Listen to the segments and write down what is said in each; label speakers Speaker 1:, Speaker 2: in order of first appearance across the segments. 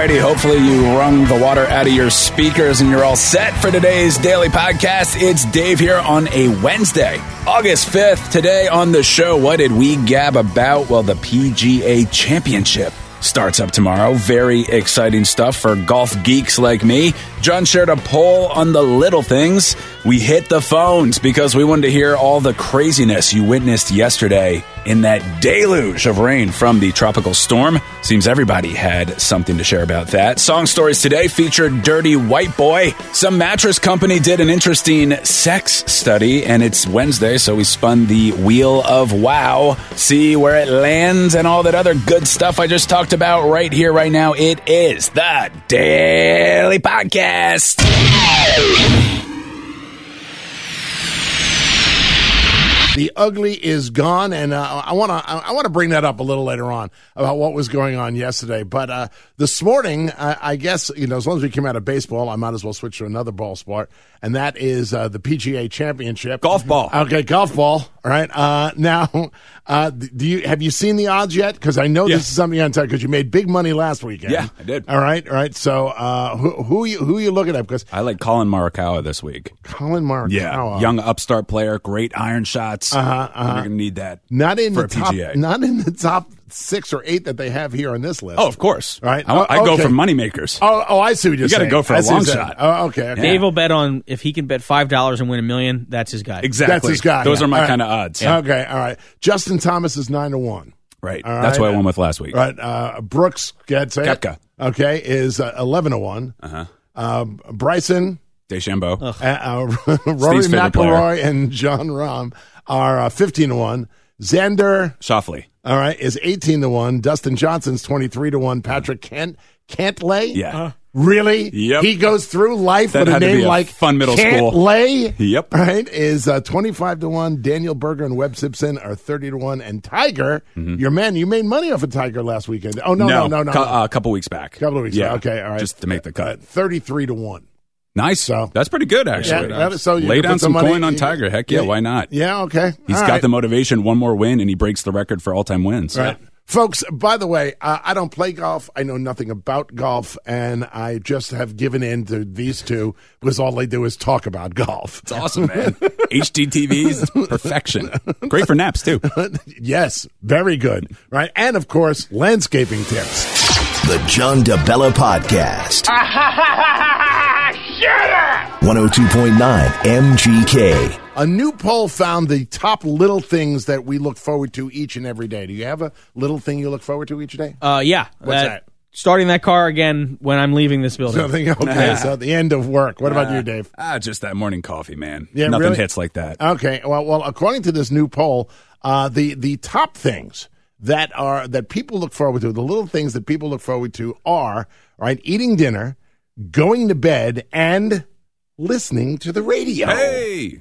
Speaker 1: Alrighty, hopefully you wrung the water out of your speakers and you're all set for today's daily podcast. It's Dave here on a Wednesday, August 5th. Today on the show, what did we gab about? Well, the PGA Championship starts up tomorrow. Very exciting stuff for golf geeks like me. John shared a poll on the little things. We hit the phones because we wanted to hear all the craziness you witnessed yesterday in that deluge of rain from the tropical storm. Seems everybody had something to share about that. Song Stories today featured Dirty White Boy. Some mattress company did an interesting sex study, and it's Wednesday, so we spun the Wheel of Wow. See where it lands and all that other good stuff I just talked about right here, right now. It is the Daily Podcast.
Speaker 2: The ugly is gone, and I want to bring that up a little later on about what was going on yesterday. But this morning, I guess, as long as we came out of baseball, I might as well switch to another ball sport, and that is the PGA Championship.
Speaker 1: Golf ball.
Speaker 2: Okay, golf ball. All right. Now, have you seen the odds yet? Because I know this is something on time because you made big money last weekend.
Speaker 1: Yeah, I did.
Speaker 2: All right. So who are you looking at? Because
Speaker 1: I like Colin Morikawa this week.
Speaker 2: Colin Morikawa.
Speaker 1: Yeah, young upstart player, great iron shots. You're going to need that.
Speaker 2: Not in
Speaker 1: for
Speaker 2: the
Speaker 1: a
Speaker 2: top.
Speaker 1: PGA.
Speaker 2: Not in the top 6 or 8 that they have here on this list.
Speaker 1: Oh, of course.
Speaker 2: Right.
Speaker 1: I go for moneymakers.
Speaker 2: Oh, I see what you're saying.
Speaker 1: You got to go for a long shot.
Speaker 2: Oh, okay.
Speaker 3: Dave will bet on if he can bet $5 and win $1 million. That's his guy.
Speaker 1: Exactly.
Speaker 2: That's his guy.
Speaker 1: Those are my
Speaker 2: All right.
Speaker 1: kind of odds.
Speaker 2: Yeah. Okay. All right. Justin Thomas is 9-1.
Speaker 1: Right.
Speaker 2: All
Speaker 1: That's
Speaker 2: right.
Speaker 1: what I won with last week.
Speaker 2: Right. Brooks, say it.
Speaker 1: Koepka.
Speaker 2: Okay, is 11-1. Bryson,
Speaker 1: DeChambeau.
Speaker 2: Rory
Speaker 1: favorite
Speaker 2: McIlroy, and John Rahm are 15-1. Xander,
Speaker 1: Schauffele.
Speaker 2: all right, is 18-1. Dustin Johnson's 23-1. Patrick Cantlay,
Speaker 1: Yeah.
Speaker 2: Really?
Speaker 1: Yep.
Speaker 2: He goes through life
Speaker 1: That
Speaker 2: with a
Speaker 1: had to
Speaker 2: name
Speaker 1: be a
Speaker 2: like
Speaker 1: fun middle school.
Speaker 2: Cantlay.
Speaker 1: Yep.
Speaker 2: Right, is 25-1. Daniel Berger and Webb Simpson are 30-1. And Tiger, your man, you made money off of Tiger last weekend. Oh, no.
Speaker 1: A couple weeks back.
Speaker 2: Couple of weeks
Speaker 1: Yeah.
Speaker 2: back. Okay, all right.
Speaker 1: Just to make the cut.
Speaker 2: 33-1.
Speaker 1: Nice.
Speaker 2: So-
Speaker 1: That's pretty good, actually.
Speaker 2: So you
Speaker 1: Lay
Speaker 2: can
Speaker 1: down
Speaker 2: put
Speaker 1: some
Speaker 2: money-
Speaker 1: coin on Tiger. Heck yeah, why not?
Speaker 2: Yeah, okay.
Speaker 1: He's
Speaker 2: All
Speaker 1: got
Speaker 2: right.
Speaker 1: the motivation. One more win, and he breaks the record for all-time wins.
Speaker 2: Right. Folks, by the way, I don't play golf. I know nothing about golf, and I just have given in to these two because all they do is talk about golf.
Speaker 1: It's awesome, man. HDTV's perfection. Great for naps, too.
Speaker 2: Yes, very good. Right. And, of course, landscaping tips.
Speaker 4: The John DeBella Podcast. 102.9 MGK.
Speaker 2: A new poll found the top little things that we look forward to each and every day. Do you have a little thing you look forward to each day?
Speaker 3: Yeah.
Speaker 2: What's that?
Speaker 3: Starting that car again when I'm leaving this building.
Speaker 2: Something, okay, so at the end of work. What about you, Dave?
Speaker 1: Just that morning coffee, man.
Speaker 2: Yeah,
Speaker 1: Nothing
Speaker 2: really?
Speaker 1: hits like that.
Speaker 2: Okay, well, according to this new poll, the top things that people look forward to, the little things that people look forward to are, right, eating dinner, going to bed, and listening to the radio.
Speaker 1: Hey!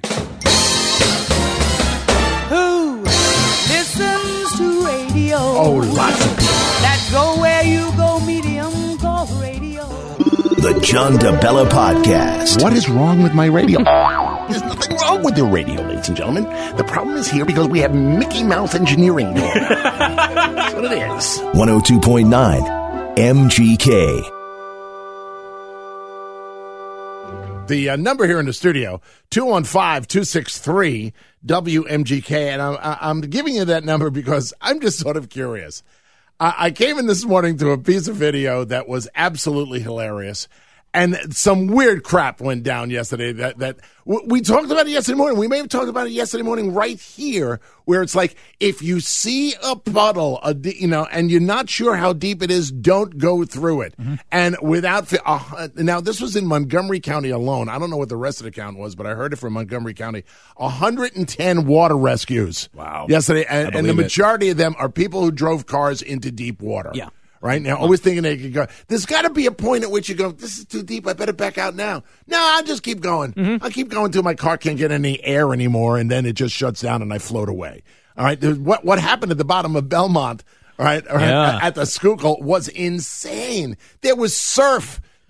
Speaker 5: Who listens to radio?
Speaker 2: Oh, lots of people.
Speaker 5: That go where you go, medium called radio.
Speaker 4: The John DeBella Podcast.
Speaker 6: What is wrong with my radio? There's nothing wrong with the radio, ladies and gentlemen. The problem is here because we have Mickey Mouse engineering going on. That's what it is.
Speaker 4: 102.9 MGK.
Speaker 2: The number here in the studio, 215-263-WMGK, and I'm giving you that number because I'm just sort of curious. I came in this morning to a piece of video that was absolutely hilarious, and some weird crap went down yesterday that we talked about it yesterday morning. We may have talked about it yesterday morning right here, where it's like, if you see a puddle, and you're not sure how deep it is, don't go through it. Mm-hmm. And without, now this was in Montgomery County alone. I don't know what the rest of the count was, but I heard it from Montgomery County. 110 water rescues.
Speaker 1: Wow.
Speaker 2: Yesterday. And the
Speaker 1: it.
Speaker 2: majority of them are people who drove cars into deep water.
Speaker 3: Yeah.
Speaker 2: Right now, always thinking they could go. There's got to be a point at which you go, this is too deep. I better back out now. No, I'll just keep going. I'll keep going until my car can't get any air anymore, and then it just shuts down and I float away. All right. What happened at the bottom of Belmont, all right,
Speaker 3: Yeah.
Speaker 2: at the Schuylkill was insane. There was surf.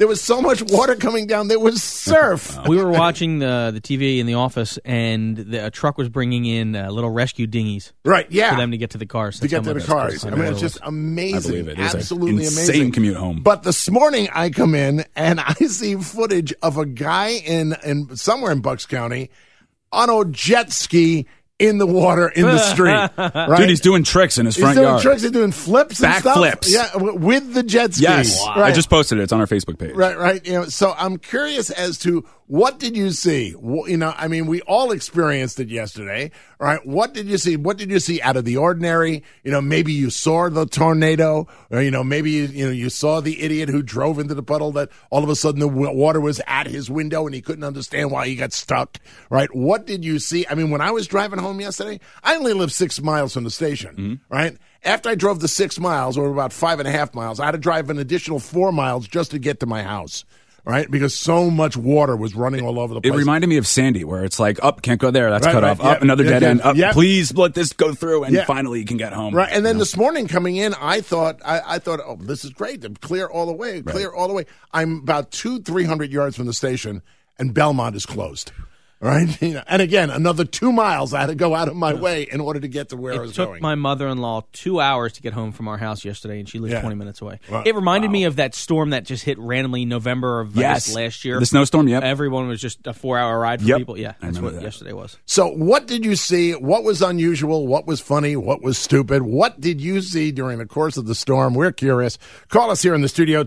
Speaker 2: There was so much water coming down. There was surf.
Speaker 3: We were watching the TV in the office, and a truck was bringing in little rescue dinghies.
Speaker 2: Right, yeah.
Speaker 3: For them to get to the cars.
Speaker 2: To get to the cars. I mean, it's just amazing.
Speaker 1: I believe it. It's
Speaker 2: absolutely
Speaker 1: insane
Speaker 2: amazing.
Speaker 1: commute home.
Speaker 2: But this morning I come in and I see footage of a guy in somewhere in Bucks County on a jet ski in the water in the street. Right?
Speaker 1: Dude, he's doing tricks in his front
Speaker 2: He's doing
Speaker 1: yard.
Speaker 2: tricks. He's doing flips and
Speaker 1: Back
Speaker 2: stuff.
Speaker 1: flips.
Speaker 2: Yeah, with the jet ski.
Speaker 1: Yes.
Speaker 2: Wow.
Speaker 1: I just posted it. It's on our Facebook page.
Speaker 2: Right. So I'm curious as to what did you see? I mean, we all experienced it yesterday, right? What did you see? What did you see out of the ordinary? Maybe you saw the tornado, or maybe you saw the idiot who drove into the puddle that all of a sudden the water was at his window and he couldn't understand why he got stuck, right? What did you see? I mean, when I was driving home yesterday, I only live 6 miles from the station, right? After I drove the 6 miles, or about 5.5 miles, I had to drive an additional 4 miles just to get to my house. Right, because so much water was running all over the place.
Speaker 1: It reminded me of Sandy, where it's like, up, can't go there, that's cut off.
Speaker 2: Yeah,
Speaker 1: Up, another dead end. Up,
Speaker 2: yeah.
Speaker 1: please let this go through, and finally you can get home.
Speaker 2: Right, and then this morning coming in, I thought, oh, this is great, clear all the way, all the way. I'm about 200-300 yards from the station, and Belmont is closed. Right, and again, another 2 miles I had to go out of my way in order to get to where I was going.
Speaker 3: It took my mother-in-law 2 hours to get home from our house yesterday, and she lives 20 minutes away.
Speaker 2: Wow.
Speaker 3: It reminded me of that storm that just hit randomly in November of last year.
Speaker 1: The snowstorm, yep.
Speaker 3: Everyone was just a 4-hour ride for people. Yeah, that's what yesterday was.
Speaker 2: So what did you see? What was unusual? What was funny? What was stupid? What did you see during the course of the storm? We're curious. Call us here in the studio,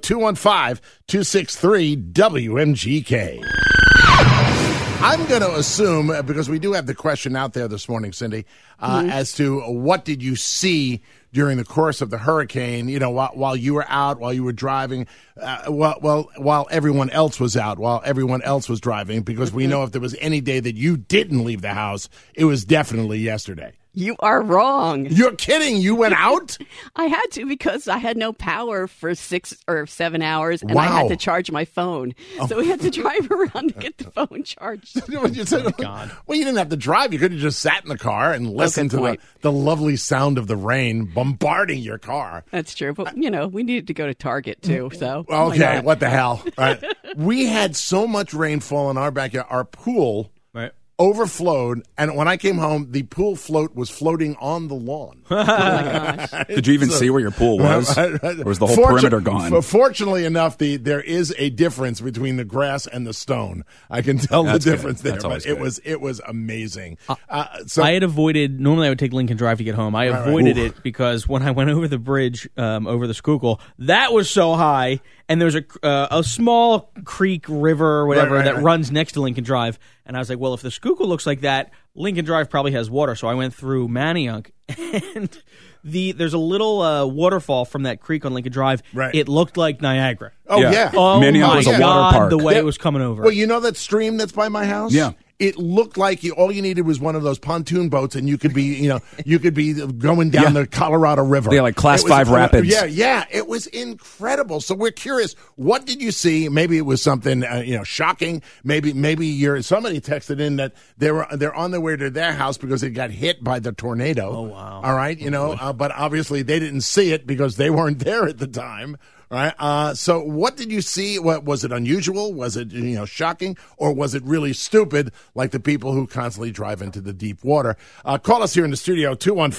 Speaker 2: 215-263-WMGK. I'm going to assume, because we do have the question out there this morning, Cindy, as to what did you see during the course of the hurricane, while you were out, while you were driving, while everyone else was out, while everyone else was driving, because we know if there was any day that you didn't leave the house, it was definitely yesterday.
Speaker 7: You are wrong.
Speaker 2: You're kidding. You went out?
Speaker 7: I had to because I had no power for 6 or 7 hours, and
Speaker 2: Wow.
Speaker 7: I had to charge my phone. So we had to drive around to get the phone charged.
Speaker 3: God.
Speaker 2: Well, you didn't have to drive. You could have just sat in the car and listened to the lovely sound of the rain bombarding your car.
Speaker 7: That's true. But, we needed to go to Target, too. So
Speaker 2: Okay, what the hell? Right. We had so much rainfall in our backyard. Our pool overflowed, and when I came home, the pool float was floating on the lawn.
Speaker 7: Oh, my gosh.
Speaker 1: Did you even see where your pool was? Or was the whole perimeter gone?
Speaker 2: Fortunately enough, there is a difference between the grass and the stone. I can tell the difference there, but it was amazing. So
Speaker 3: I had avoided. Normally, I would take Lincoln Drive to get home. I avoided it because when I went over the bridge over the Schuylkill, that was so high, and there's a small creek, river, or whatever that runs next to Lincoln Drive. And I was like, well, if the Schuylkill looks like that, Lincoln Drive probably has water. So I went through Manayunk, and there's a little waterfall from that creek on Lincoln Drive.
Speaker 2: Right.
Speaker 3: It looked like Niagara.
Speaker 2: Oh, yeah.
Speaker 3: Oh,
Speaker 1: Manayunk
Speaker 3: my
Speaker 1: was a water
Speaker 3: God,
Speaker 1: park.
Speaker 3: the way it was coming over.
Speaker 2: Well, you know that stream that's by my house?
Speaker 1: Yeah.
Speaker 2: It looked like all you needed was one of those pontoon boats, and you could be, going down the Colorado River.
Speaker 1: Yeah, like Class 5 rapids.
Speaker 2: Yeah, it was incredible. So we're curious, what did you see? Maybe it was something, shocking. Maybe somebody texted in that they're on their way to their house because they got hit by the tornado.
Speaker 3: Oh, wow.
Speaker 2: All right, but obviously they didn't see it because they weren't there at the time. Right. So what did you see? What was it unusual? Was it, shocking? Or was it really stupid like the people who constantly drive into the deep water? Call us here in the studio,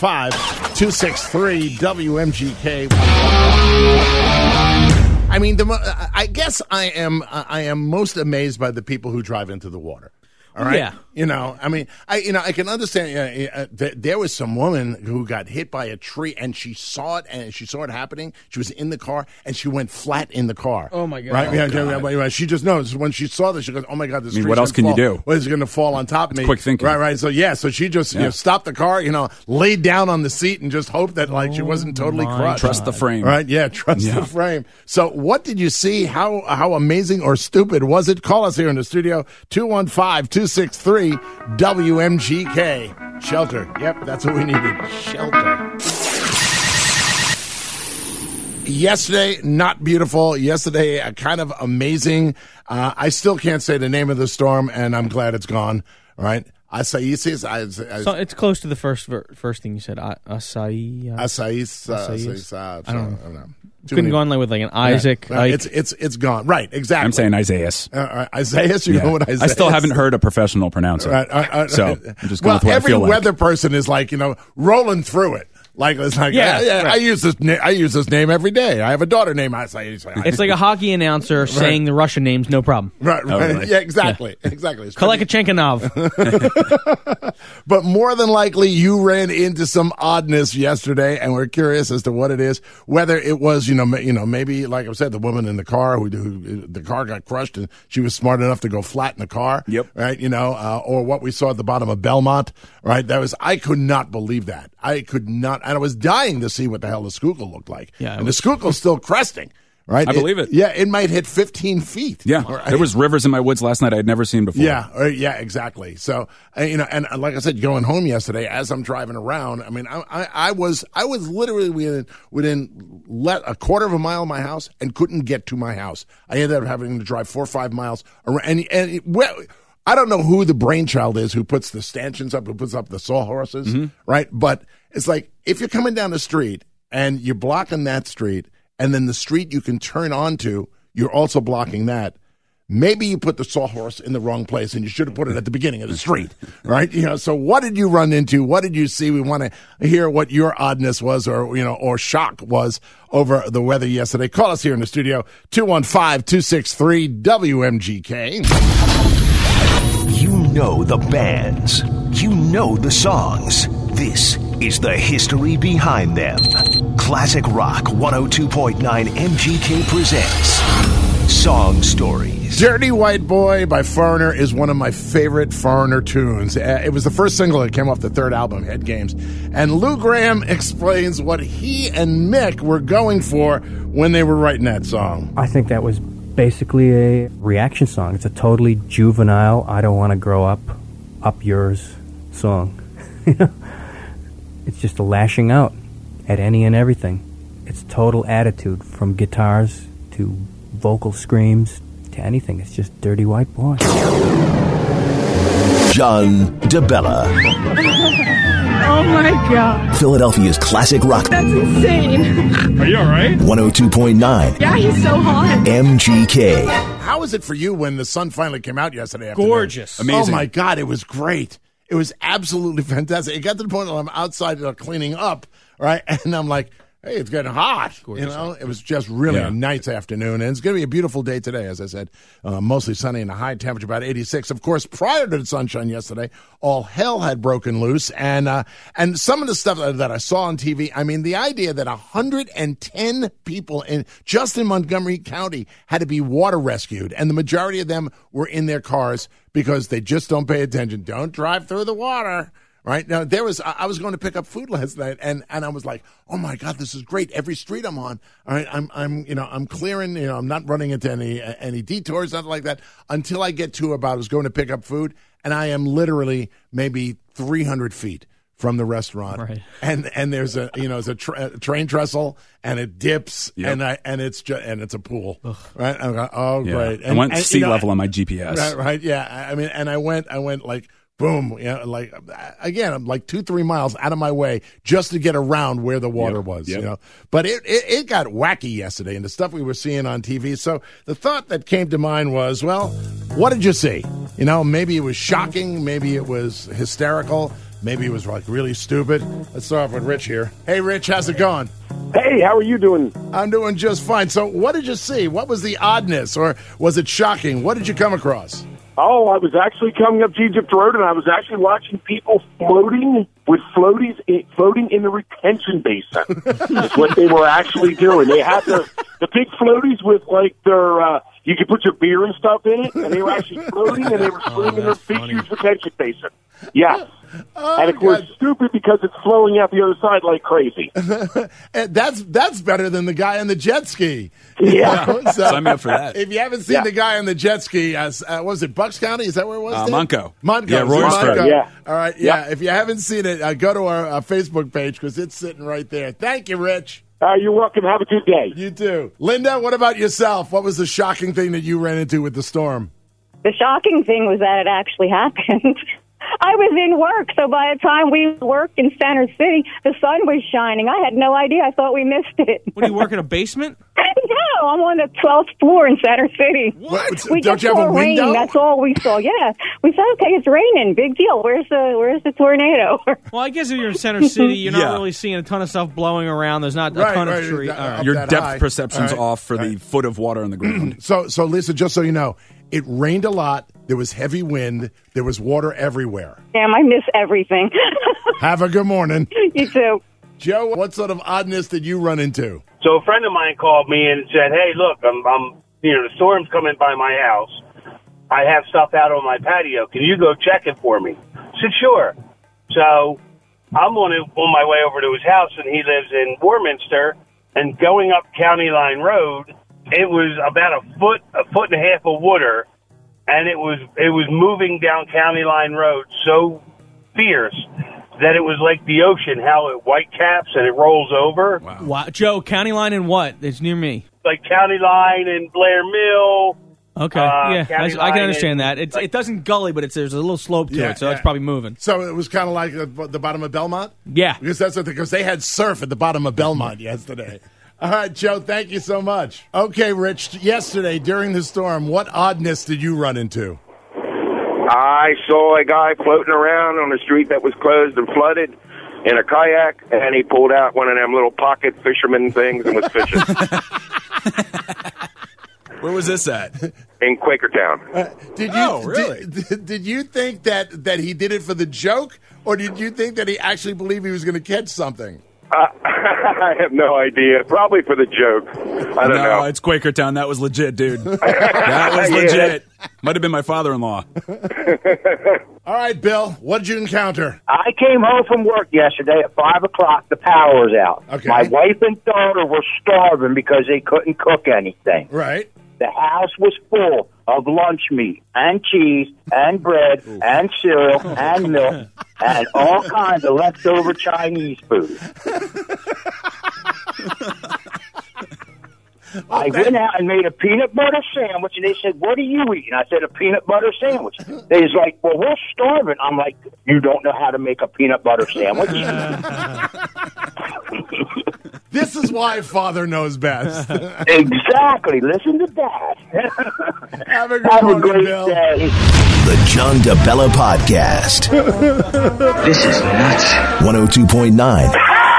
Speaker 2: 215-263-WMGK. I mean, I guess I am most amazed by the people who drive into the water. All right.
Speaker 3: Yeah.
Speaker 2: I can understand. There was some woman who got hit by a tree, and she saw it happening. She was in the car, and she went flat in the car.
Speaker 3: Oh, my God.
Speaker 2: Right?
Speaker 3: Oh,
Speaker 2: God. She just knows when she saw this. She goes, "Oh my God, this tree."
Speaker 1: What else can you do?
Speaker 2: Well, it's going to fall on top of me.
Speaker 1: Quick thinking.
Speaker 2: Right. So she just stopped the car. Laid down on the seat and just hoped that she wasn't totally crushed.
Speaker 1: Trust the frame.
Speaker 2: Right? Yeah. Trust the frame. So, what did you see? How amazing or stupid was it? Call us here in the studio, 215-263-WMGK. Shelter. Yep, that's what we needed. Shelter. Yesterday, not beautiful. Yesterday, kind of amazing. I still can't say the name of the storm, and I'm glad it's gone. Right? Acai.
Speaker 3: So it's close to the first thing you said. Acai.
Speaker 2: Acai.
Speaker 3: I don't know. Couldn't go on with like an Isaac.
Speaker 2: Yeah. It's gone. Right, exactly.
Speaker 1: I'm saying Isaias.
Speaker 2: Isaias, you know what Isaias?
Speaker 1: I still haven't heard a professional pronounce it. So I'm just going with what I feel like.
Speaker 2: Every weather person is like, rolling through it. Like it's like right. I use this name every day. I have a daughter named Isaias.
Speaker 3: It's like a hockey announcer saying the Russian names, no problem.
Speaker 2: Right.
Speaker 1: Oh, really?
Speaker 2: Yeah, exactly. Yeah. Exactly.
Speaker 3: Kalekachenkonov.
Speaker 2: But more than likely, you ran into some oddness yesterday, and we're curious as to what it is. Whether it was, maybe like I said, the woman in the car who the car got crushed, and she was smart enough to go flat in the car.
Speaker 1: Yep.
Speaker 2: Right. Or what we saw at the bottom of Belmont. Right. I could not believe that. I could not. And I was dying to see what the hell the Schuylkill looked like.
Speaker 3: Yeah,
Speaker 2: and the Schuylkill's still cresting. Right?
Speaker 1: I believe it.
Speaker 2: Yeah, it might hit 15 feet.
Speaker 1: Yeah, there was rivers in my woods last night I had never seen before.
Speaker 2: Yeah, exactly. So, and like I said, going home yesterday, as I'm driving around, I mean, I was literally within a quarter of a mile of my house and couldn't get to my house. I ended up having to drive 4 or 5 miles around. I don't know who the brainchild is who puts the stanchions up, who puts up the sawhorses, right? But it's like if you're coming down the street and you're blocking that street, and then the street you can turn onto, you're also blocking that. Maybe you put the sawhorse in the wrong place, and you should have put it at the beginning of the street, right? So what did you run into? What did you see? We want to hear what your oddness was, or shock was over the weather yesterday. Call us here in the studio, 215-263-WMGK.
Speaker 4: You know the bands. You know the songs. This is the history behind them. Classic Rock 102.9 MGK presents Song Stories.
Speaker 2: Dirty White Boy by Foreigner is one of my favorite Foreigner tunes. It was the first single that came off the third album, Head Games. And Lou Gramm explains what he and Mick were going for when they were writing that song.
Speaker 8: I think that was basically a reaction song. It's a totally juvenile, I don't want to grow up yours song. It's just a lashing out at any and everything. It's total attitude, from guitars to vocal screams to anything. It's just Dirty White Boy.
Speaker 4: John DeBella.
Speaker 7: Oh my God.
Speaker 4: Philadelphia's classic rock.
Speaker 7: That's insane.
Speaker 3: Are you all right?
Speaker 4: 102.9
Speaker 7: Yeah, he's so hot.
Speaker 4: MGK.
Speaker 2: How was it for you when the sun finally came out yesterday afternoon?
Speaker 3: Gorgeous.
Speaker 1: Amazing.
Speaker 2: Oh my God, it was great. It was absolutely fantastic. It got to the point where I'm outside cleaning up, right? And I'm like, hey, it's getting hot.
Speaker 3: Gorgeous.
Speaker 2: It was just really a nice afternoon. And it's going to be a beautiful day today, as I said. Mostly sunny and a high temperature, about 86. Of course, prior to the sunshine yesterday, all hell had broken loose. And some of the stuff that I saw on TV, I mean, the idea that 110 people just in Montgomery County had to be water rescued, and the majority of them were in their cars because they just don't pay attention. Don't drive through the water. Right now, I was going to pick up food last night, and I was like, oh my God, this is great. Every street I'm on, all right, I'm clearing, I'm not running into any detours, nothing like that, until I get to I was going to pick up food, and I am literally maybe 300 feet from the restaurant,
Speaker 3: right.
Speaker 2: and there's a train trestle, and it dips, and it's a pool, right? I'm like, oh great,
Speaker 1: I went sea level on my GPS,
Speaker 2: right? Yeah, I mean, and I went like. Boom! Like again, I'm like 2-3 miles out of my way just to get around where the water was.
Speaker 1: Yep.
Speaker 2: But it got wacky yesterday, and the stuff we were seeing on TV. So the thought that came to mind was, well, what did you see? Maybe it was shocking, maybe it was hysterical, maybe it was like really stupid. Let's start off with Rich here. Hey, Rich, how's it going?
Speaker 9: Hey, how are you doing?
Speaker 2: I'm doing just fine. So, what did you see? What was the oddness, or was it shocking? What did you come across?
Speaker 9: Oh, I was actually coming up to Egypt Road, and I was actually watching people floating in the retention basin. That's what they were actually doing. They had the big floaties with like their you could put your beer and stuff in it, and they were actually floating, and they were swimming in their big huge retention basin. Yes. And of course, stupid because it's flowing out the other side like crazy.
Speaker 2: That's better than the guy on the jet ski.
Speaker 9: Yeah.
Speaker 1: Sign me up for that.
Speaker 2: If you haven't seen the guy on the jet ski, was it Bucks County? Is that where it was?
Speaker 1: Monco.
Speaker 2: Yeah,
Speaker 1: Royersford.
Speaker 9: Yeah.
Speaker 2: All right. Yeah. If you haven't seen it, go to our Facebook page because it's sitting right there. Thank you, Rich.
Speaker 9: You're welcome. Have a good day.
Speaker 2: You too. Linda, what about yourself? What was the shocking thing that you ran into with the storm?
Speaker 10: The shocking thing was that it actually happened. I was in work, so by the time we worked in Center City, the sun was shining. I had no idea. I thought we missed it.
Speaker 3: What, do you work in a basement?
Speaker 10: No, I'm on the 12th floor in Center City.
Speaker 2: What?
Speaker 10: We
Speaker 2: Don't
Speaker 10: just
Speaker 2: you have
Speaker 10: saw
Speaker 2: a
Speaker 10: rain.
Speaker 2: window?
Speaker 10: That's all we saw. Yeah, we said, okay, it's raining. Big deal. Where's the tornado?
Speaker 3: Well, I guess if you're in Center City, you're not
Speaker 1: Yeah.
Speaker 3: really seeing a ton of stuff blowing around. There's not a ton of trees. All right.
Speaker 1: Your
Speaker 2: that
Speaker 1: depth
Speaker 2: high.
Speaker 1: perception's
Speaker 2: All right.
Speaker 1: off for the foot of water on the ground.
Speaker 2: So Lisa, just so you know, it rained a lot. There was heavy wind. There was water everywhere.
Speaker 10: Damn, I miss everything.
Speaker 2: Have a good morning.
Speaker 10: You too.
Speaker 2: Joe, what sort of oddness did you run into?
Speaker 11: So a friend of mine called me and said, "Hey, look, I'm the storm's coming by my house. I have stuff out on my patio. Can you go check it for me?" I said, "Sure." So I'm on my way over to his house, and he lives in Warminster. And going up County Line Road, it was about a foot and a half of water, and it was moving down County Line Road so fierce that it was like the ocean, how it white caps and it rolls over.
Speaker 3: Wow. Joe, County Line and what? It's near me.
Speaker 11: Like County Line and Blair Mill.
Speaker 3: Okay, yeah,
Speaker 11: County
Speaker 3: I
Speaker 11: Line
Speaker 3: can understand
Speaker 11: and,
Speaker 3: that. It doesn't gully, but there's a little slope to it, so it's probably moving.
Speaker 2: So it was kind of like the bottom of Belmont?
Speaker 3: Yeah.
Speaker 2: Because they had surf at the bottom of Belmont yesterday. All right, Joe, thank you so much. Okay, Rich, yesterday during the storm, what oddness did you run into?
Speaker 12: I saw a guy floating around on a street that was closed and flooded in a kayak, and he pulled out one of them little pocket fisherman things and was fishing.
Speaker 1: Where was this at?
Speaker 12: In Quakertown.
Speaker 2: Did you did you think that he did it for the joke, or did you think that he actually believed he was going to catch something?
Speaker 12: I have no idea. Probably for the joke. I don't know.
Speaker 1: No, it's Quakertown. That was legit, dude. That was legit. Might have been my father-in-law.
Speaker 2: All right, Bill, what did you encounter?
Speaker 13: I came home from work yesterday at 5 o'clock. The power was out.
Speaker 2: Okay.
Speaker 13: My wife and daughter were starving because they couldn't cook anything.
Speaker 2: Right.
Speaker 13: The house was full of lunch meat and cheese and bread and cereal and milk and all kinds of leftover Chinese food. I went out and made a peanut butter sandwich, and they said, "What are you eating?" I said, "A peanut butter sandwich." They was like, "Well, we're starving." I'm like, "You don't know how to make a peanut butter sandwich?"
Speaker 2: This is why father knows best.
Speaker 13: Exactly. Listen to Dad.
Speaker 2: Have a great
Speaker 13: Bill. Day.
Speaker 4: The John DeBella Podcast.
Speaker 14: This is nuts.
Speaker 4: 102.9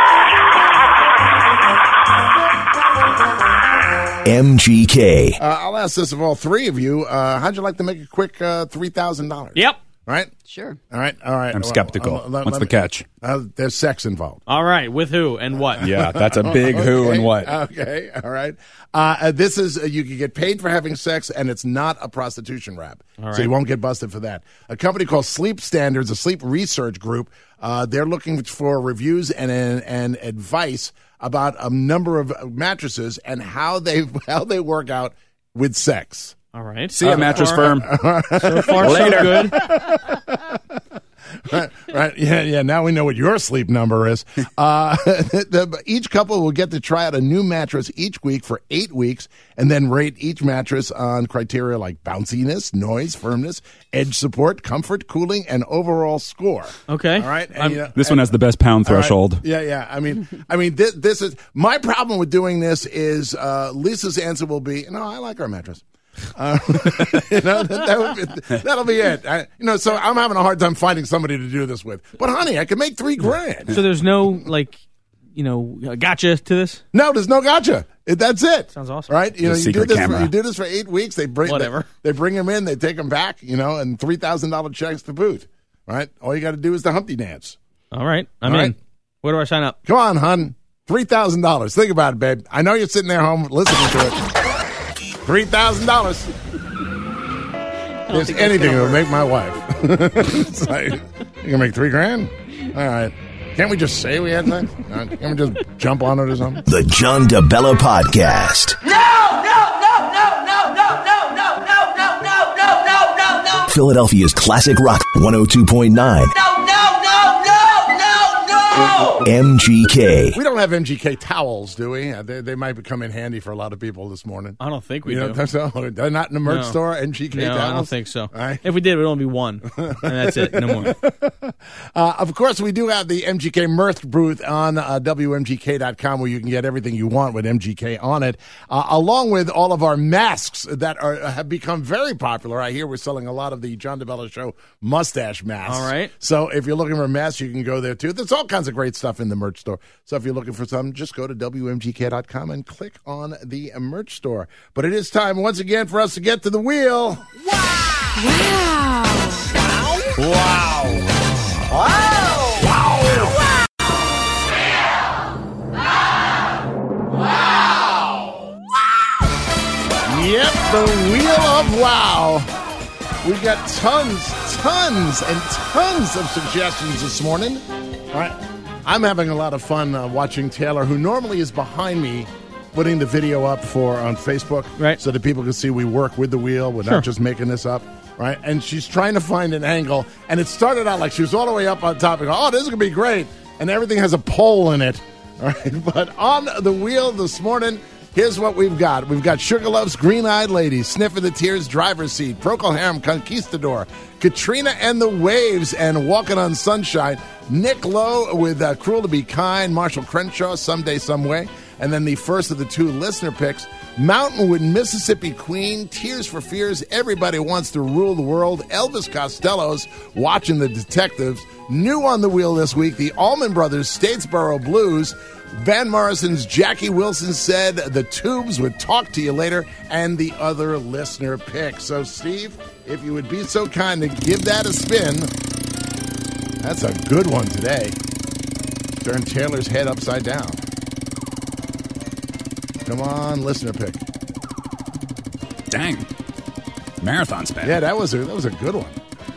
Speaker 4: MGK.
Speaker 2: I'll ask this of all three of you. How'd you like to make a quick $3,000?
Speaker 3: Yep.
Speaker 2: Right?
Speaker 7: Sure.
Speaker 2: All right.
Speaker 1: I'm skeptical. What's the catch?
Speaker 2: There's sex involved.
Speaker 3: All right. With who and what?
Speaker 1: Yeah, that's a big who and what.
Speaker 2: Okay. All right. This is, you can get paid for having sex, and it's not a prostitution rap.
Speaker 3: All right.
Speaker 2: So you won't get busted for that. A company called Sleep Standards, a sleep research group, they're looking for reviews and advice about a number of mattresses and how they work out with sex.
Speaker 3: All right.
Speaker 1: See ya, mattress firm.
Speaker 3: So far, so good.
Speaker 2: Right. Yeah. Now we know what your sleep number is. Each couple will get to try out a new mattress each week for 8 weeks and then rate each mattress on criteria like bounciness, noise, firmness, edge support, comfort, cooling, and overall score.
Speaker 3: Okay.
Speaker 2: All right.
Speaker 1: This one has the best pound threshold.
Speaker 2: Right. Yeah. I mean, this is my problem with doing this is Lisa's answer will be, no, I like our mattress. That'll be it. So I'm having a hard time finding somebody to do this with. But honey, I can make $3,000.
Speaker 3: So there's no gotcha to this?
Speaker 2: No, there's no gotcha. That's it.
Speaker 3: Sounds awesome.
Speaker 2: Right? You do this for 8 weeks. They bring
Speaker 3: whatever.
Speaker 2: They bring them in. They take them back. And $3,000 checks to boot. Right? All you got to do is the Humpty dance.
Speaker 3: All right, I'm in. Where do I sign up?
Speaker 2: Come on, hun. $3,000. Think about it, babe. I know you're sitting there home listening to it. $3,000. There's anything that would make my wife. It's like, you can make $3,000? All right. Can't we just say we had that? Can't we just jump on it or something?
Speaker 4: The John DeBella Podcast.
Speaker 5: No!
Speaker 4: Philadelphia's classic rock 102.9
Speaker 5: No!
Speaker 4: MGK.
Speaker 2: We don't have MGK towels, do we? They might come in handy for a lot of people this morning.
Speaker 3: I don't think we
Speaker 2: do. So? They're not in the merch store, MGK towels?
Speaker 3: I don't think so.
Speaker 2: Right.
Speaker 3: If we did, it would only be one. And that's it. No more.
Speaker 2: Of course, we do have the MGK Mirth booth on WMGK.com where you can get everything you want with MGK on it, along with all of our masks that have become very popular. I hear we're selling a lot of the John DeBella Show mustache masks.
Speaker 3: All right.
Speaker 2: So if you're looking for masks, you can go there, too. There's all kinds of great stuff in the merch store. So if you're looking for some, just go to WMGK.com and click on the merch store. But it is time, once again, for us to get to the wheel.
Speaker 5: Wow.
Speaker 2: Yep, the wheel of wow. We got tons and tons of suggestions this morning. All right. I'm having a lot of fun watching Taylor, who normally is behind me, putting the video up on Facebook,
Speaker 3: right,
Speaker 2: so that people can see we work with the wheel. We're not just making this up, right? And she's trying to find an angle, and it started out like she was all the way up on top and go, oh, this is going to be great, and everything has a pole in it, all right? But on the wheel this morning, here's what we've got. We've got Sugarloaf's Green-Eyed Lady, Sniffing the Tears, Driver's Seat, Procol Harum, Conquistador, Katrina and the Waves, and Walking on Sunshine, Nick Lowe with Cruel to Be Kind, Marshall Crenshaw, Someday, Someway, and then the first of the two listener picks, Mountainwood, Mississippi Queen, Tears for Fears, Everybody Wants to Rule the World, Elvis Costello's Watching the Detectives, new on the wheel this week, the Allman Brothers, Statesboro Blues, Van Morrison's Jackie Wilson Said, The Tubes would Talk to You Later, and the other listener pick. So, Steve, if you would be so kind to give that a spin. That's a good one today. Turn Taylor's head upside down. Come on, listener pick.
Speaker 1: Dang. Marathon span.
Speaker 2: Yeah, that was a good one.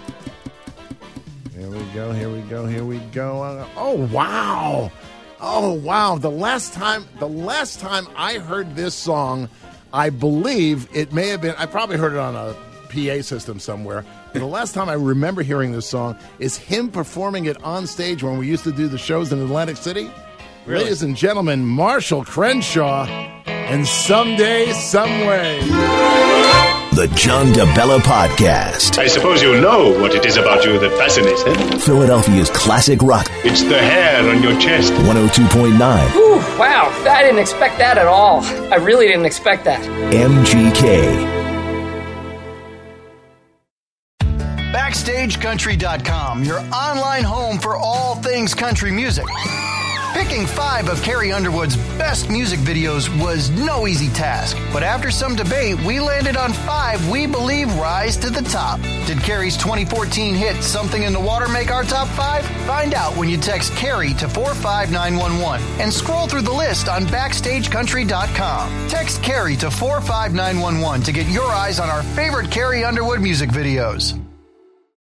Speaker 2: Here we go. Oh, wow. Oh, wow. The last time I heard this song, I believe it may have been, I probably heard it on a PA system somewhere. The last time I remember hearing this song is him performing it on stage when we used to do the shows in Atlantic City. Really? Ladies and gentlemen, Marshall Crenshaw and Someday, Someway.
Speaker 4: The John DeBella Podcast.
Speaker 15: I suppose you know what it is about you that fascinates him.
Speaker 4: Philadelphia's classic rock.
Speaker 15: It's the hair on your chest.
Speaker 4: 102.9.
Speaker 16: Ooh, wow. I didn't expect that at all. I really didn't expect that.
Speaker 4: MGK.
Speaker 17: BackstageCountry.com, your online home for all things country music. Picking 5 of Carrie Underwood's best music videos was no easy task, but after some debate, we landed on 5 we believe rise to the top. Did Carrie's 2014 hit Something in the Water make our top 5? Find out when you text Carrie to 45911 and scroll through the list on BackstageCountry.com. Text Carrie to 45911 to get your eyes on our favorite Carrie Underwood music videos.